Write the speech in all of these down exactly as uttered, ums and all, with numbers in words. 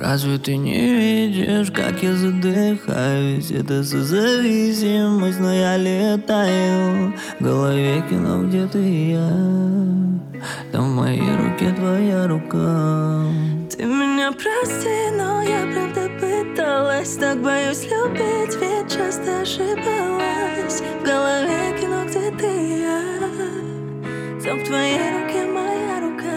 Разве ты не видишь, как я задыхаюсь? Это созависимость, но я летаю. В голове кино, где ты и я. Там в моей руке твоя рука. Ты меня прости, но я правда пыталась. Так боюсь любить, ведь часто ошибалась. В голове кино, где ты и я. Там в твоей руке моя рука.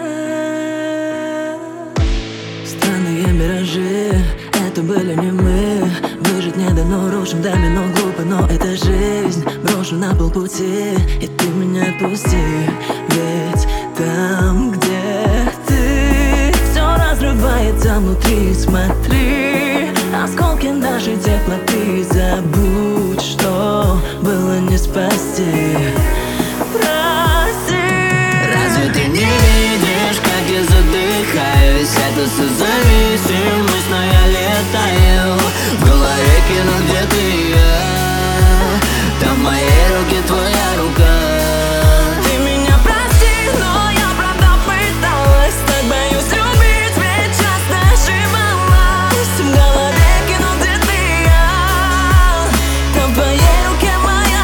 Странные миражи, это были не мы. Выжить не дано, рушим домино, глупо, но это жизнь. Брошу на полпути, и ты меня отпусти. Ведь там, где ты, все разрывается внутри, смотри. Осколки нашей теплоты, забудь, что было не спасти. Прости. Разве ты не видишь, как я задыхаюсь? Это созависимость, но я летаю. В голове кино, где ты и я. Там в моей руке твоя рука. Ты меня прости, но я правда пыталась. Так боюсь любить, ведь часто ошибалась. В голове кино, где ты и я. Там в твоей руке моя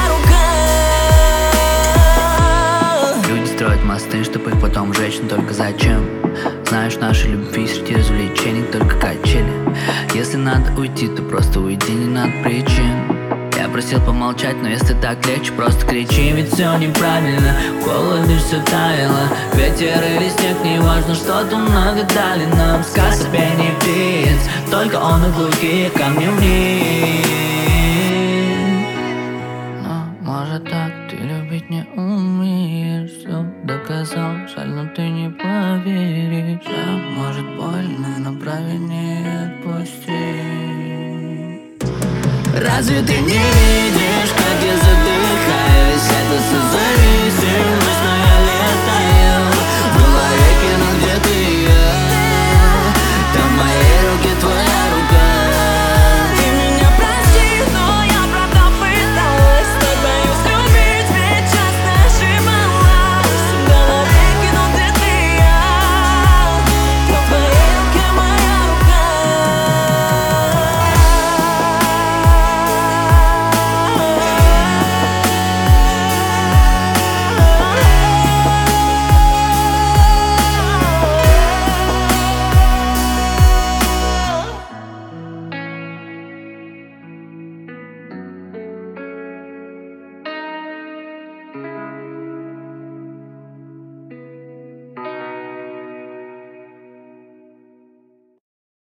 рука. Люди строят мосты, чтобы их потом сжечь, но только зачем? Знаешь, нашей любви среди развлечений только качели. Если надо уйти, то просто уйди, не надо причин. Я просил помолчать, но если так легче, просто кричи. Ведь все неправильно, в холоде все таяло. Ветер или снег, не важно, что там нагадали нам. Сказ о пении птиц, только он и глухие камни вниз. Но может так, ты любить не умеешь. Все доказал, жаль, но ты не поверишь. А может больно, но правильнее отпусти. Разве ты не видишь, как я задыхаюсь? Это созависимость.